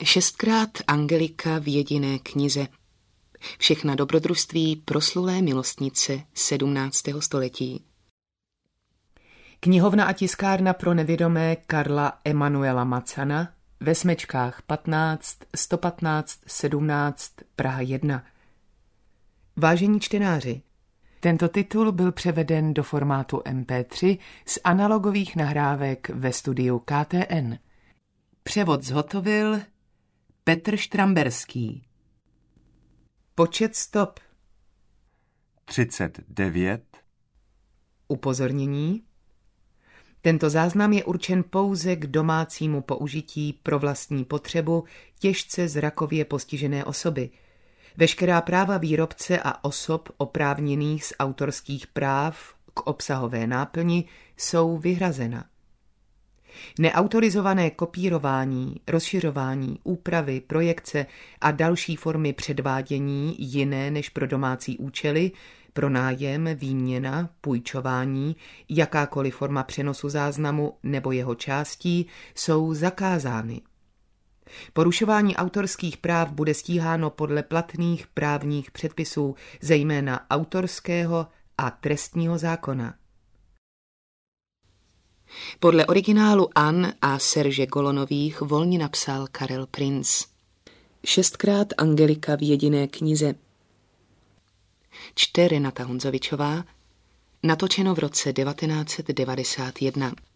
6krát Angelika v jediné knize. Všechna dobrodružství proslulé milostnice 17. století. Knihovna a tiskárna pro nevědomé Karla Emanuela Macana ve Smečkách 15, 115, 17, Praha 1. Vážení čtenáři, tento titul byl převeden do formátu MP3 z analogových nahrávek ve studiu KTN. Převod zhotovil Petr Štramberský. Počet stop 39. Upozornění. Tento záznam je určen pouze k domácímu použití pro vlastní potřebu těžce zrakově postižené osoby. Veškerá práva výrobce a osob oprávněných z autorských práv k obsahové náplni jsou vyhrazena. Neautorizované kopírování, rozšiřování, úpravy, projekce a další formy předvádění jiné než pro domácí účely, pronájem, výměna, půjčování, jakákoliv forma přenosu záznamu nebo jeho částí jsou zakázány. Porušování autorských práv bude stíháno podle platných právních předpisů, zejména autorského a trestního zákona. Podle originálu Anne a Serge Golonových volně napsal Karel Prinz. 6krát Angelika v jediné knize. Čte Renata Honzovičová, natočeno v roce 1991.